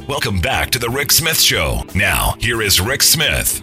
Welcome back to the Rick Smith Show. Now, here is Rick Smith.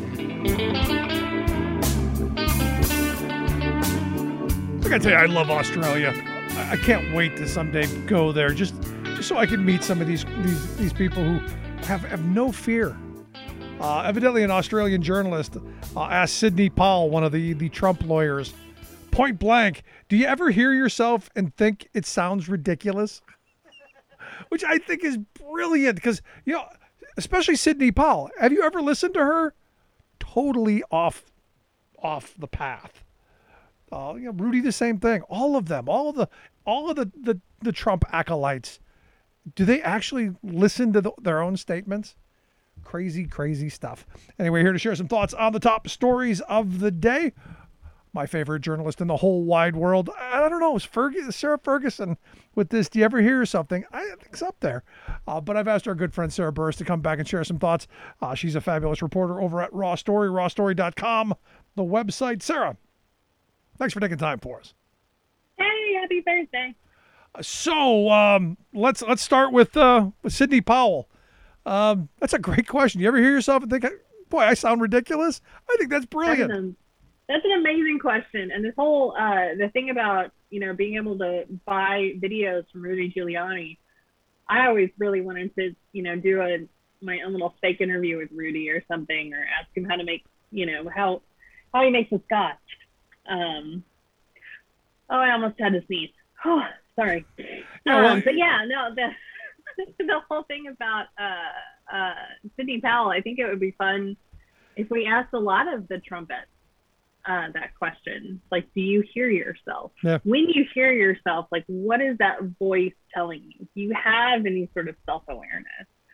I gotta tell you, I love Australia. I can't wait to someday go there, just so I can meet some of these people who have no fear. Evidently, an Australian journalist asked Sidney Powell, one of the Trump lawyers, point blank, do you ever hear yourself and think it sounds ridiculous? Which I think is brilliant because, especially Sidney Powell. Have you ever listened to her? Totally off the path. Rudy, the same thing. All of them, all of the Trump acolytes. Do they actually listen to their own statements? Crazy stuff. Anyway, here to share some thoughts on the top stories of the day. My favorite journalist in the whole wide world. I don't know. Is Sarah Ferguson with this? Do you ever hear something? I think it's up there. But I've asked our good friend Sarah Burris to come back and share some thoughts. She's a fabulous reporter over at Raw Story, rawstory.com, the website. Sarah, thanks for taking time for us. Hey, happy Thursday. So let's start with Sidney Powell. That's a great question. You ever hear yourself and think, boy, I sound ridiculous? I think that's brilliant. That's an amazing question. And this whole, the thing about, being able to buy videos from Rudy Giuliani, I always really wanted to, do my own little fake interview with Rudy or something, or ask him how to make, how he makes a scotch. I almost had to sneeze. Oh, sorry. But yeah, no, the whole thing about Sidney Powell, I think it would be fun if we asked a lot of the trumpets that question. Like, do you hear yourself? Yeah. When you hear yourself, like, what is that voice telling you? Do you have any sort of self-awareness?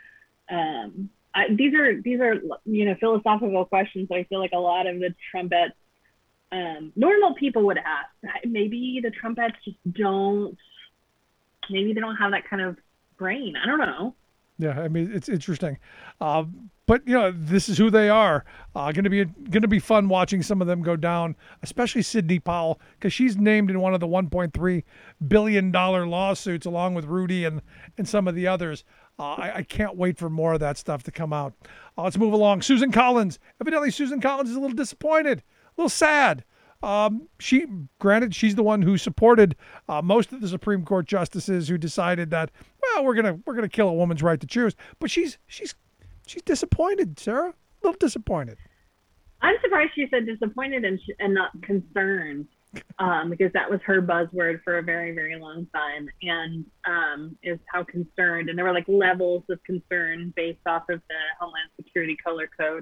These are philosophical questions. I feel like a lot of the trumpets, normal people would ask. Maybe the trumpets just don't. Maybe they don't have that kind of brain. I don't know. Yeah, I mean, it's interesting. But this is who they are. Going to be fun watching some of them go down, especially Sidney Powell, because she's named in one of the $1.3 billion lawsuits along with Rudy and some of the others. I can't wait for more of that stuff to come out. Let's move along. Susan Collins. Evidently, Susan Collins is a little disappointed, a little sad. She's the one who supported most of the Supreme Court justices who decided that, well, we're gonna kill a woman's right to choose. But she's disappointed, Sarah. A little disappointed. I'm surprised she said disappointed and not concerned, because that was her buzzword for a very, very long time, and is how concerned. And there were like levels of concern based off of the Homeland Security Color Code.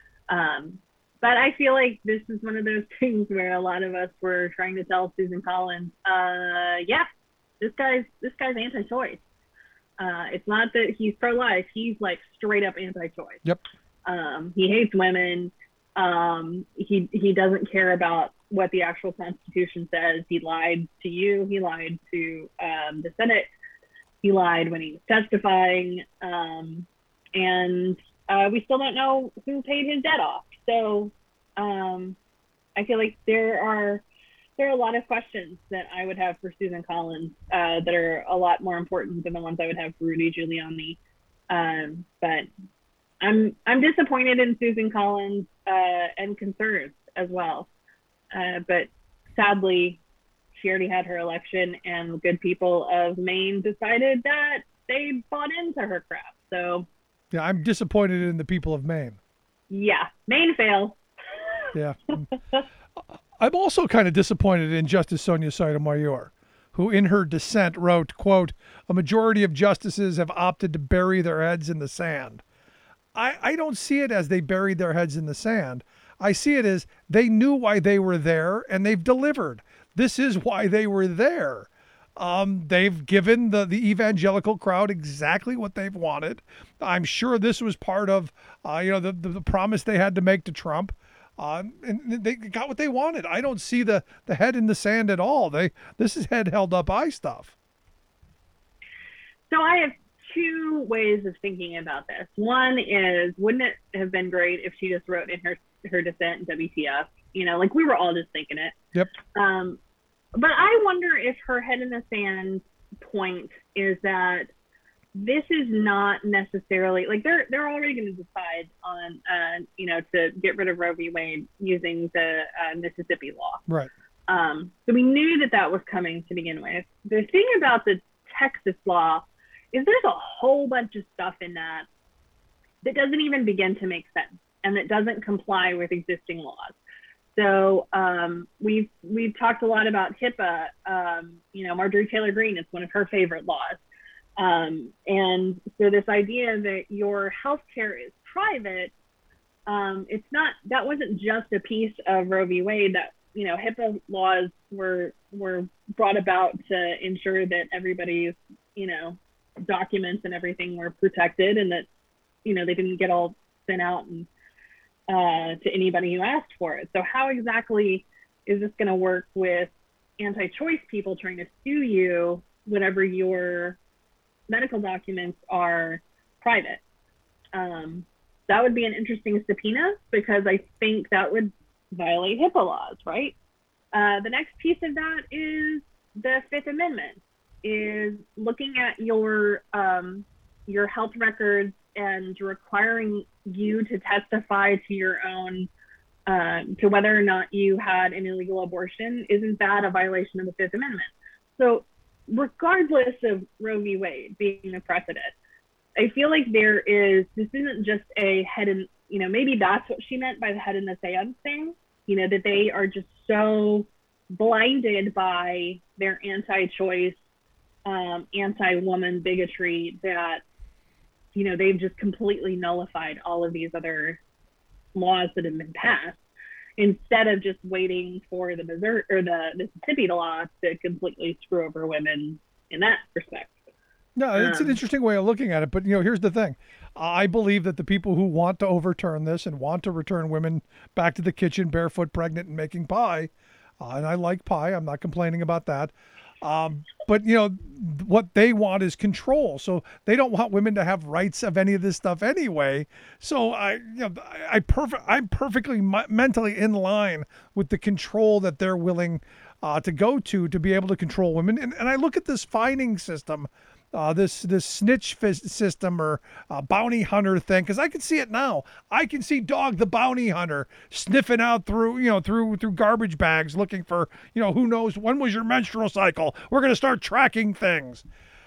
But I feel like this is one of those things where a lot of us were trying to tell Susan Collins, this guy's anti-choice. It's not that he's pro-life; he's like straight up anti-choice. Yep. He hates women. He doesn't care about what the actual Constitution says. He lied to you. He lied to the Senate. He lied when he was testifying. And we still don't know who paid his debt off. So I feel like there are a lot of questions that I would have for Susan Collins that are a lot more important than the ones I would have for Rudy Giuliani. But I'm disappointed in Susan Collins and concerned as well. But sadly, she already had her election, and the good people of Maine decided that they bought into her crap. So yeah, I'm disappointed in the people of Maine. Yeah, Maine fail. Yeah. I'm also kind of disappointed in Justice Sonia Sotomayor, who in her dissent wrote, quote, "A majority of justices have opted to bury their heads in the sand." I don't see it as they buried their heads in the sand. I see it as they knew why they were there and they've delivered. This is why they were there. They've given the evangelical crowd exactly what they've wanted. I'm sure this was part of, the promise they had to make to Trump. And they got what they wanted. I don't see the head in the sand at all. This is head held up high stuff. So I have two ways of thinking about this. One is, wouldn't it have been great if she just wrote in her dissent WTF? Like we were all just thinking it. Yep. But I wonder if her head in the sand point is that this is not necessarily like they're already going to decide on to get rid of Roe v. Wade using the Mississippi law. Right. So we knew that was coming to begin with. The thing about the Texas law is there's a whole bunch of stuff in that doesn't even begin to make sense and that doesn't comply with existing laws. So we've talked a lot about HIPAA. Marjorie Taylor Greene, it's one of her favorite laws. And so this idea that your healthcare is private, that wasn't just a piece of Roe v. Wade. That HIPAA laws were brought about to ensure that everybody's documents and everything were protected, and that they didn't get all sent out and to anybody who asked for it. So how exactly is this going to work with anti-choice people trying to sue you whenever your medical documents are private? That would be an interesting subpoena, because I think that would violate HIPAA laws, right? The next piece of that is the Fifth Amendment, is looking at your health records and requiring you to testify to your own, to whether or not you had an illegal abortion. Isn't that a violation of the Fifth Amendment? So regardless of Roe v. Wade being a precedent, I feel like this isn't just a head in, maybe that's what she meant by the head in the sand thing, that they are just so blinded by their anti-choice, anti-woman bigotry that, they've just completely nullified all of these other laws that have been passed, instead of just waiting for the Missouri or the Mississippi law to completely screw over women in that respect. No, it's an interesting way of looking at it. But, here's the thing. I believe that the people who want to overturn this and want to return women back to the kitchen barefoot, pregnant, and making pie, and I like pie, I'm not complaining about that. But, what they want is control. So they don't want women to have rights of any of this stuff anyway. So I'm perfectly mentally in line with the control that they're willing to go to be able to control women. And I look at this fining system, this snitch system or bounty hunter thing, because I can see it now. I can see Dog the bounty hunter sniffing out through garbage bags looking for, who knows, when was your menstrual cycle? We're going to start tracking things.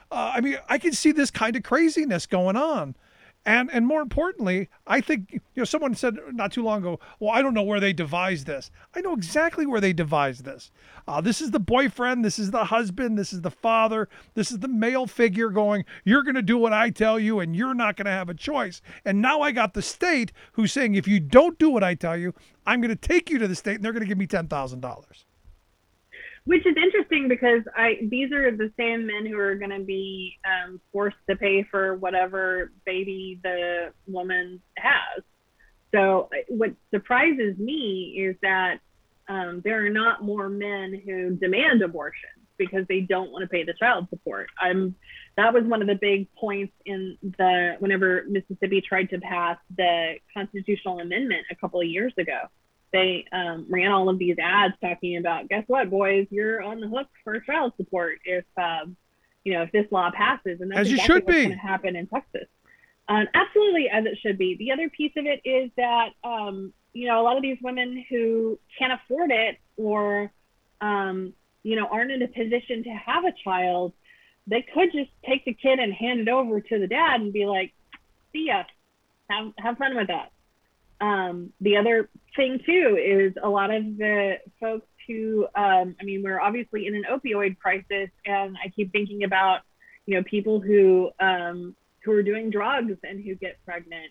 I can see this kind of craziness going on. And more importantly, I think, someone said not too long ago, well, I don't know where they devised this. I know exactly where they devised this. This is the boyfriend. This is the husband. This is the father. This is the male figure going, you're going to do what I tell you and you're not going to have a choice. And now I got the state who's saying, if you don't do what I tell you, I'm going to take you to the state and they're going to give me $10,000. Which is interesting, because these are the same men who are going to be forced to pay for whatever baby the woman has. So what surprises me is that there are not more men who demand abortion because they don't want to pay the child support. That was one of the big points whenever Mississippi tried to pass the constitutional amendment a couple of years ago. They ran all of these ads talking about, guess what, boys, you're on the hook for child support if this law passes. And that's as exactly you should what's be going to happen in Texas. Absolutely, as it should be. The other piece of it is that a lot of these women who can't afford it or aren't in a position to have a child, they could just take the kid and hand it over to the dad and be like, see ya, have fun with that. The other thing too is a lot of the folks who, we're obviously in an opioid crisis, and I keep thinking about, people who are doing drugs and who get pregnant.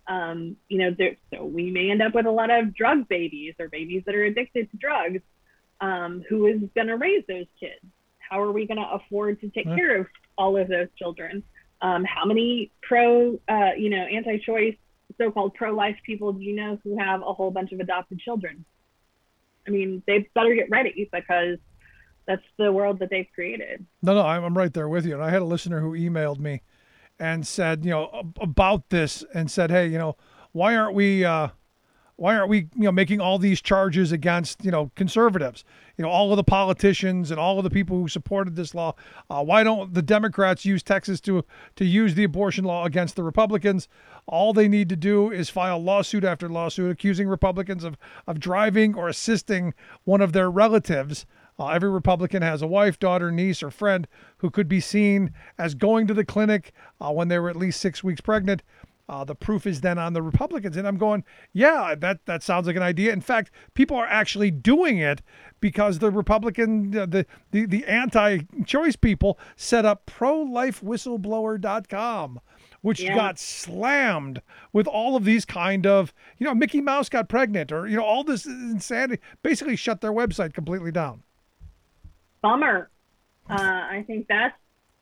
So we may end up with a lot of drug babies or babies that are addicted to drugs. Who is going to raise those kids? How are we going to afford to take care of all of those children? How many anti-choice, so-called pro-life people do you know who have a whole bunch of adopted children? They better get ready, because that's the world that they've created. No, I'm right there with you. And I had a listener who emailed me and said, about this, and said, hey, why aren't we Why aren't we, making all these charges against, conservatives, all of the politicians and all of the people who supported this law? Why don't the Democrats use Texas to use the abortion law against the Republicans? All they need to do is file lawsuit after lawsuit accusing Republicans of driving or assisting one of their relatives. Every Republican has a wife, daughter, niece, or friend who could be seen as going to the clinic when they were at least 6 weeks pregnant. The proof is then on the Republicans. And I'm going, yeah, that sounds like an idea. In fact, people are actually doing it because the Republican, the anti-choice people set up prolifewhistleblower.com, which got slammed with all of these kind of, Mickey Mouse got pregnant or, all this insanity, basically shut their website completely down. Bummer. I think that's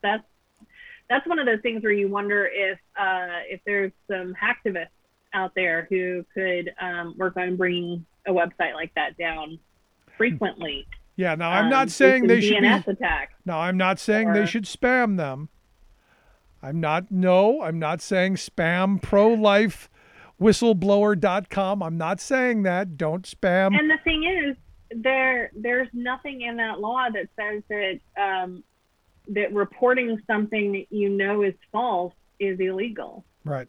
one of those things where you wonder if there's some hacktivists out there who could work on bringing a website like that down frequently. Yeah. Now I'm not saying they should DNS attack. No, I'm not saying they should spam them. I'm not saying spam prolifewhistleblower.com. I'm not saying that. Don't spam. And the thing is, there's nothing in that law that says that that reporting something that is false is illegal. Right.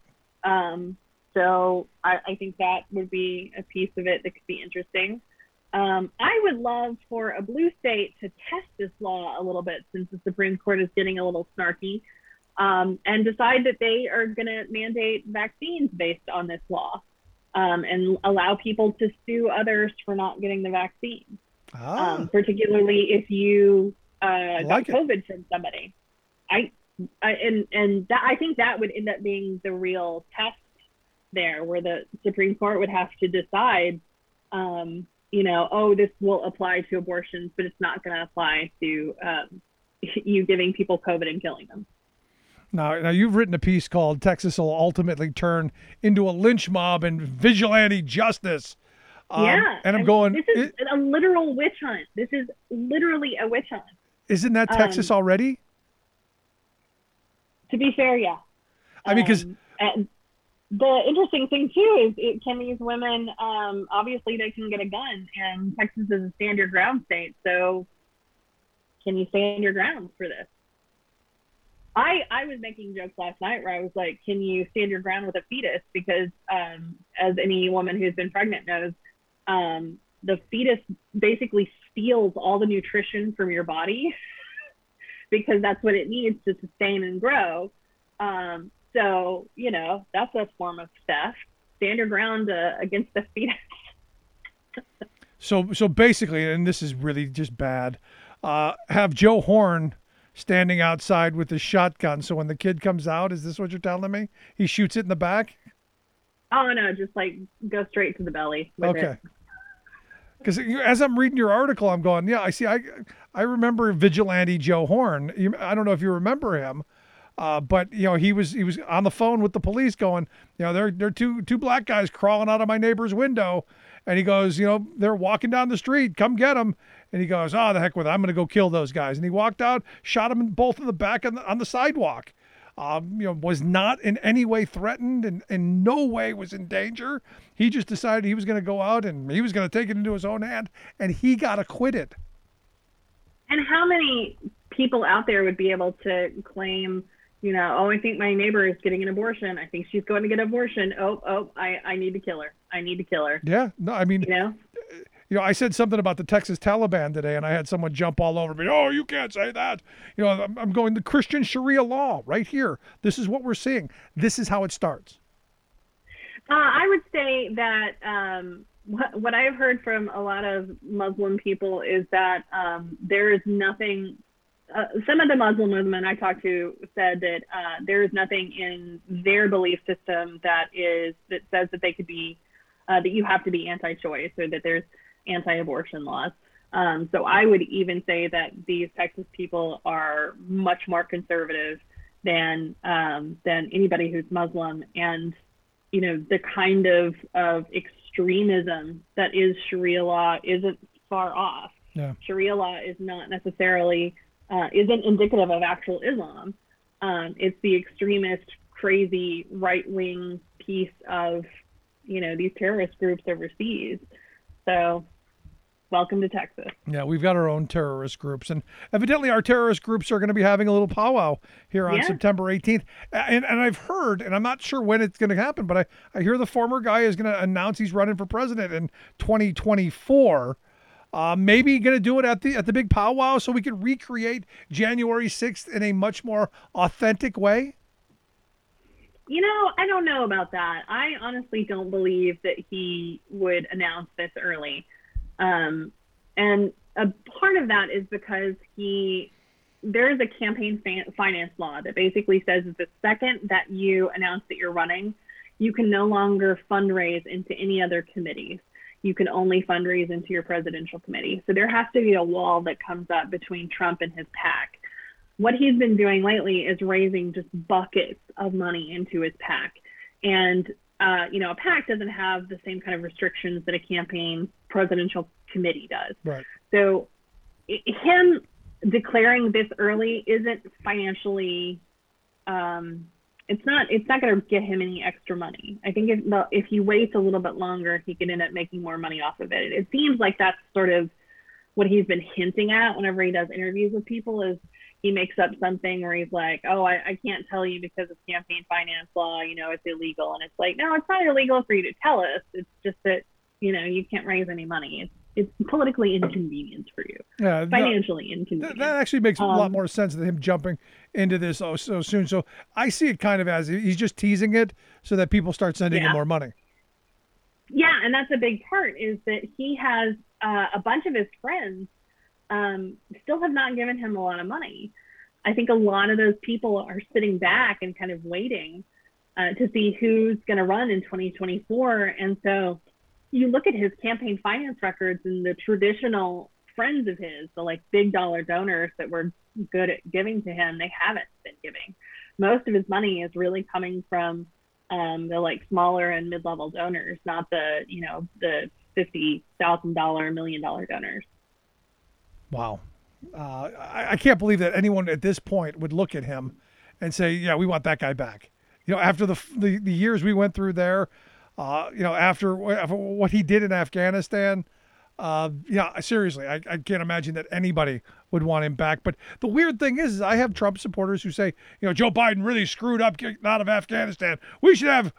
So I think that would be a piece of it that could be interesting. I would love for a blue state to test this law a little bit, since the Supreme Court is getting a little snarky, and decide that they are going to mandate vaccines based on this law, and allow people to sue others for not getting the vaccine. Particularly if you got COVID from somebody. I think that would end up being the real test there, where the Supreme Court would have to decide, this will apply to abortions, but it's not going to apply to you giving people COVID and killing them. Now you've written a piece called "Texas will ultimately turn into a lynch mob and vigilante justice." And I'm going, this is a literal witch hunt. This is literally a witch hunt. Isn't that Texas already? To be fair, yeah. I mean, because the interesting thing too is, can these women, obviously they can get a gun, and Texas is a stand your ground state. So can you stand your ground for this? I was making jokes last night where I was like, can you stand your ground with a fetus? Because as any woman who's been pregnant knows, the fetus basically steals all the nutrition from your body because that's what it needs to sustain and grow. So, that's a form of theft. Stand your ground against the fetus. So basically, and this is really just bad, have Joe Horn standing outside with his shotgun. So when the kid comes out, is this what you're telling me? He shoots it in the back? Oh, no, just go straight to the belly with it. Because as I'm reading your article, I'm going, yeah, I see. I remember Vigilante Joe Horn. I don't know if you remember him, but he was on the phone with the police, going, there are two black guys crawling out of my neighbor's window, and he goes, they're walking down the street, come get them, and he goes, the heck with it, I'm going to go kill those guys, and he walked out, shot them both in the back on the sidewalk. Was not in any way threatened and in no way was in danger. He just decided he was going to go out and he was going to take it into his own hand, and he got acquitted. And how many people out there would be able to claim, I think my neighbor is getting an abortion. I think she's going to get an abortion. I need to kill her. I need to kill her. Yeah. No, I mean, I said something about the Texas Taliban today, and I had someone jump all over me. Oh, you can't say that. I'm going, the Christian Sharia law right here. This is what we're seeing. This is how it starts. I would say that what I've heard from a lot of Muslim people is that there is nothing. Some of the Muslim women I talked to said that there is nothing in their belief system that says that they could be that you have to be anti-choice, or that there's anti-abortion laws. So I would even say that these Texas people are much more conservative than anybody who's Muslim, and the kind of extremism that is Sharia law isn't far off. Yeah. Sharia law is not necessarily isn't indicative of actual Islam. It's the extremist, crazy right-wing piece of these terrorist groups overseas. So welcome to Texas. Yeah, we've got our own terrorist groups, and evidently our terrorist groups are going to be having a little powwow here on September 18th. And I've heard, and I'm not sure when it's going to happen, but I hear the former guy is going to announce he's running for president in 2024. Maybe going to do it at the big powwow so we can recreate January 6th in a much more authentic way. I don't know about that. I honestly don't believe that he would announce this early. And a part of that is because there's a campaign finance law that basically says that the second that you announce that you're running, you can no longer fundraise into any other committees. You can only fundraise into your presidential committee. So there has to be a wall that comes up between Trump and his PAC. What he's been doing lately is raising just buckets of money into his PAC. And, a PAC doesn't have the same kind of restrictions that a campaign presidential committee does. Right. So him declaring this early isn't financially, it's not going to get him any extra money. I think if he waits a little bit longer, he could end up making more money off of it. It seems like that's sort of what he's been hinting at whenever he does interviews with people, is he makes up something where he's like, oh, I can't tell you because of campaign finance law, it's illegal. And it's like, no, it's not illegal for you to tell us. It's just that, you can't raise any money. It's politically inconvenient for you. Yeah, financially inconvenient. That actually makes a lot more sense than him jumping into this so soon. So I see it kind of as he's just teasing it so that people start sending him more money. Yeah, and that's a big part, is that he has a bunch of his friends still have not given him a lot of money. I think a lot of those people are sitting back and kind of waiting to see who's going to run in 2024. And so you look at his campaign finance records, and the traditional friends of his, the big dollar donors that were good at giving to him, they haven't been giving. Most of his money is really coming from the smaller and mid-level donors, not the $50,000, $1 million donors. Wow. I can't believe that anyone at this point would look at him and say, yeah, we want that guy back. After the years we went through there, after what he did in Afghanistan, seriously, I can't imagine that anybody would want him back. But the weird thing is I have Trump supporters who say, Joe Biden really screwed up getting out of Afghanistan. We should have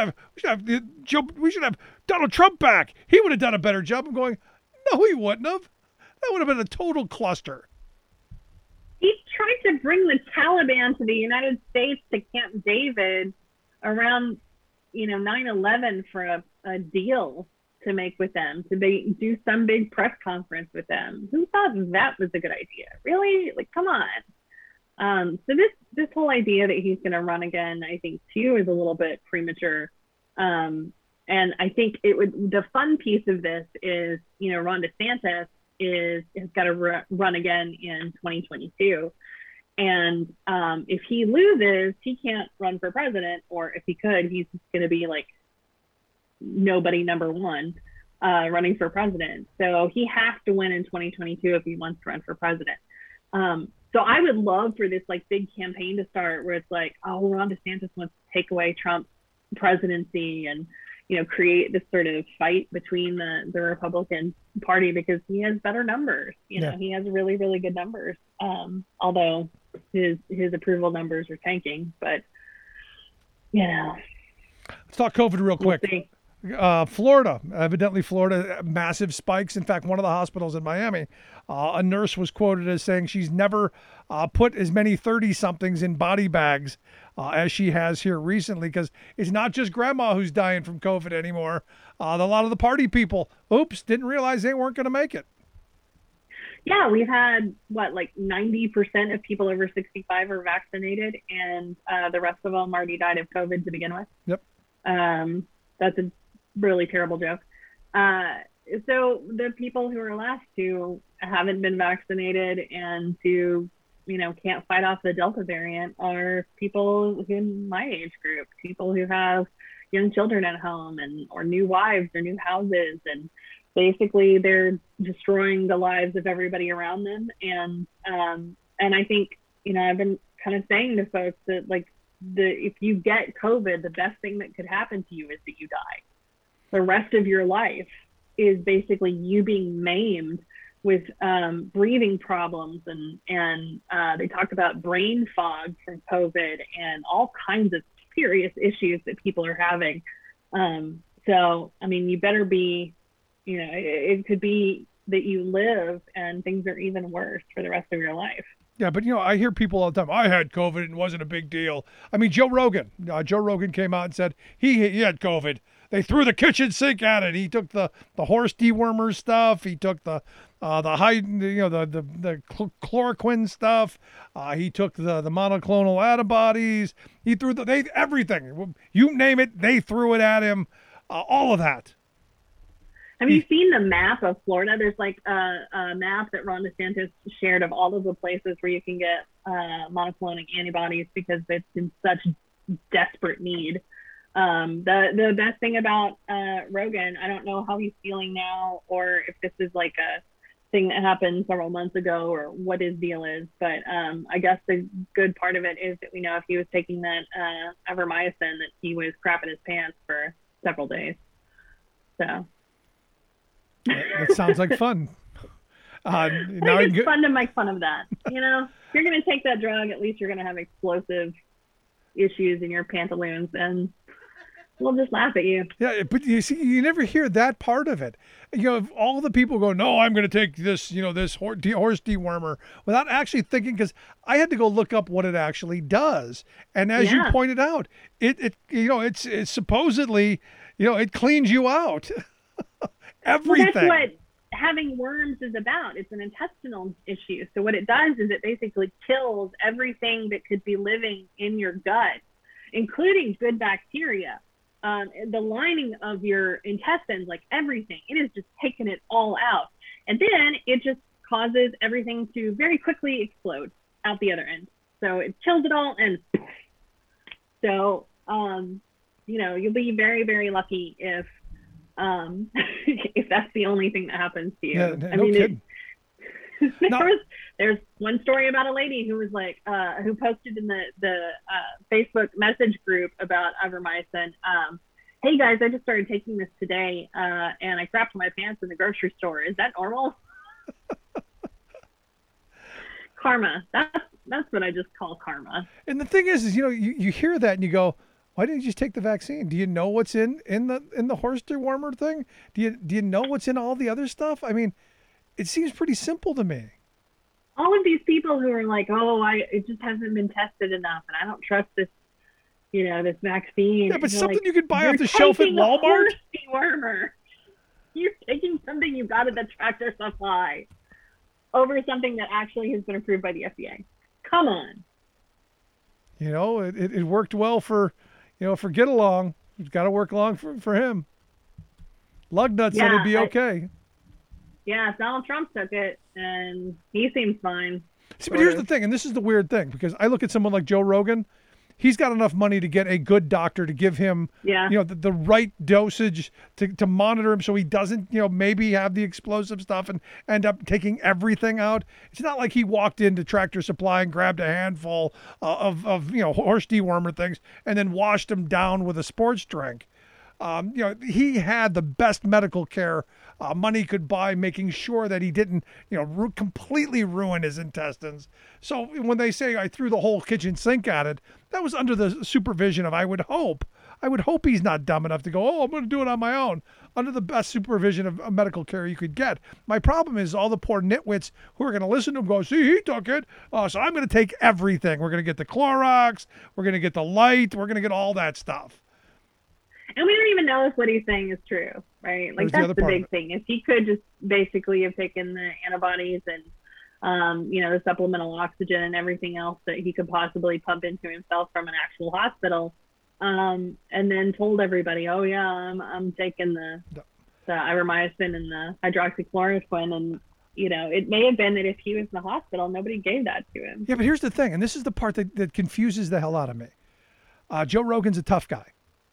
Donald Trump back. He would have done a better job. I'm going, no, he wouldn't have. That would have been a total cluster. He tried to bring the Taliban to the United States, to Camp David, around 9/11 for a deal to make with them, to do some big press conference with them. Who thought that was a good idea? Really? Come on. So this whole idea that he's going to run again, I think too, is a little bit premature. And I think the fun piece of this is, Ron DeSantis has got to run again in 2022. And if he loses, he can't run for president, or if he could, he's going to be nobody number one running for president. So he has to win in 2022 if he wants to run for president. So I would love for this big campaign to start where it's Ron DeSantis wants to take away Trump's presidency and create this sort of fight between the Republican Party, because he has better numbers. He has really, really good numbers. Although his approval numbers are tanking, but let's talk COVID real quick. Florida, evidently massive spikes. In fact, one of the hospitals in Miami, a nurse was quoted as saying she's never put as many 30-somethings in body bags as she has here recently, because it's not just grandma who's dying from COVID anymore. A lot of the party people, didn't realize they weren't going to make it. Yeah, we've had 90% of people over 65 are vaccinated, and the rest of them already died of COVID to begin with. Yep. That's a really terrible joke. So the people who are left who haven't been vaccinated and who can't fight off the Delta variant are people in my age group, people who have young children at home or new wives or new houses, and basically they're destroying the lives of everybody around them. And I think I've been kind of saying to folks that if you get COVID, the best thing that could happen to you is that you die. the rest of your life is basically you being maimed with breathing problems, and they talked about brain fog from COVID and all kinds of serious issues that people are having. So, I mean, you better be, it could be that you live and things are even worse for the rest of your life. Yeah, but I hear people all the time, I had COVID and it wasn't a big deal. I mean, Joe Rogan came out and said he had COVID. They threw the kitchen sink at it. He took the horse dewormer stuff. He took the chloroquine stuff. He took the monoclonal antibodies. He threw everything. You name it, they threw it at him. All of that. Have you seen the map of Florida? There's like a map that Ron DeSantis shared of all of the places where you can get monoclonal antibodies because it's in such desperate need. The best thing about Rogan, I don't know how he's feeling now, or if this is like a thing that happened several months ago, or what his deal is. But I guess the good part of it is that we know if he was taking that Evermycin, that he was crapping his pants for several days. So. That sounds like fun. It's fun to make fun of that. If you're going to take that drug, at least you're going to have explosive issues in your pantaloons, and we'll just laugh at you. Yeah, but you see, you never hear that part of it. If all the people go, no, I'm going to take this, this horse dewormer, without actually thinking, because I had to go look up what it actually does. And as you pointed out, it's supposedly, it cleans you out. Everything. Well, that's what having worms is about. It's an intestinal issue. So what it does is it basically kills everything that could be living in your gut, including good bacteria. The lining of your intestines, like everything, it is just taking it all out. And then it just causes everything to very quickly explode out the other end. So it kills it all. And so, you'll be very, very lucky if that's the only thing that happens to you. Yeah, no kidding. There's one story about a lady who was like, who posted in the Facebook message group about Evermycin. Hey guys, I just started taking this today, and I crapped my pants in the grocery store. Is that normal? Karma. That's what I just call karma. And the thing is you hear that and you go, why didn't you just take the vaccine? Do you know what's in the horse dewormer thing? Do you know what's in all the other stuff? I mean, it seems pretty simple to me. All of these people who are like, it just hasn't been tested enough, and I don't trust this, this vaccine. Yeah, but something you could buy off the shelf at Walmart. Horse dewormer. You're taking something you got at the Tractor Supply over something that actually has been approved by the FDA. Come on. It worked well for Get Along. It's got to work along for him. Lugnut said it'd be okay. Donald Trump took it, and he seems fine. See, but here's the thing, and this is the weird thing, because I look at someone like Joe Rogan. He's got enough money to get a good doctor to give him, the right dosage to monitor him so he doesn't, maybe have the explosive stuff and end up taking everything out. It's not like he walked into Tractor Supply and grabbed a handful of horse dewormer things and then washed them down with a sports drink. He had the best medical care money could buy, making sure that he didn't, completely ruin his intestines. So when they say I threw the whole kitchen sink at it, that was under the supervision of, I would hope he's not dumb enough to go, I'm going to do it on my own, under the best supervision of medical care you could get. My problem is all the poor nitwits who are going to listen to him go, see, he took it, so I'm going to take everything. We're going to get the Clorox, we're going to get the light, we're going to get all that stuff. And we don't even know if what he's saying is true, right? Like, that's the big thing. If he could just basically have taken the antibodies and, the supplemental oxygen and everything else that he could possibly pump into himself from an actual hospital, and then told everybody, I'm taking the Evermycin and the hydroxychloroquine, and, it may have been that if he was in the hospital, nobody gave that to him. Yeah, but here's the thing, and this is the part that confuses the hell out of me. Joe Rogan's a tough guy.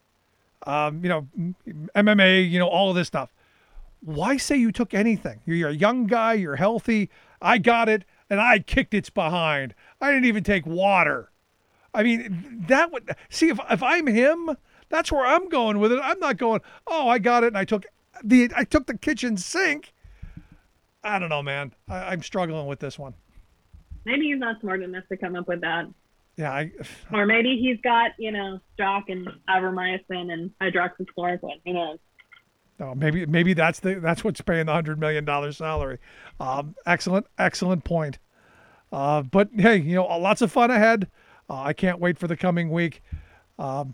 MMA, all of this stuff. Why say you took anything? You're a young guy, you're healthy. I got it, and I kicked its behind. I didn't even take water. I mean, that would, see, if I'm him, That's where I'm going with it. I'm not going, oh, I got it, and I took the kitchen sink. I don't know, man. I'm struggling with this one. Maybe he's not smart enough to come up with that. Yeah. Or maybe he's got, stock and ivermectin and hydroxychloroquine. Who knows? Oh, maybe that's what's paying the $100 million salary. Excellent point. But hey, lots of fun ahead. I can't wait for the coming week. It's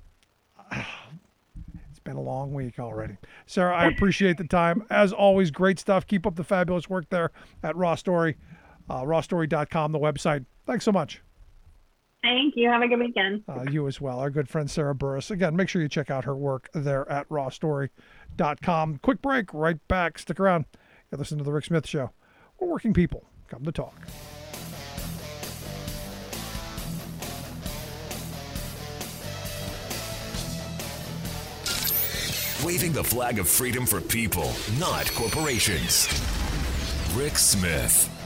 been a long week already. Sarah, I appreciate the time. As always, great stuff. Keep up the fabulous work there at Raw Story, rawstory.com, the website. Thanks so much. Thank you. Have a good weekend. You as well. Our good friend Sarah Burris. Again, make sure you check out her work there at rawstory.com. Quick break. Right back. Stick around. You listen to The Rick Smith Show. We're working people. Come to talk. Waving the flag of freedom for people, not corporations. Rick Smith.